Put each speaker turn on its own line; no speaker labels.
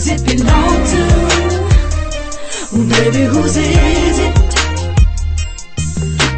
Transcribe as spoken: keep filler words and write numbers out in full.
does it belong to? Baby, whose is it?